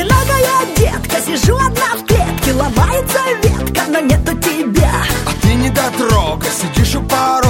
одинокая детка, сижу одна в клетке, ломается ветка, но нету тебя. А ты недотрога, сидишь у порога,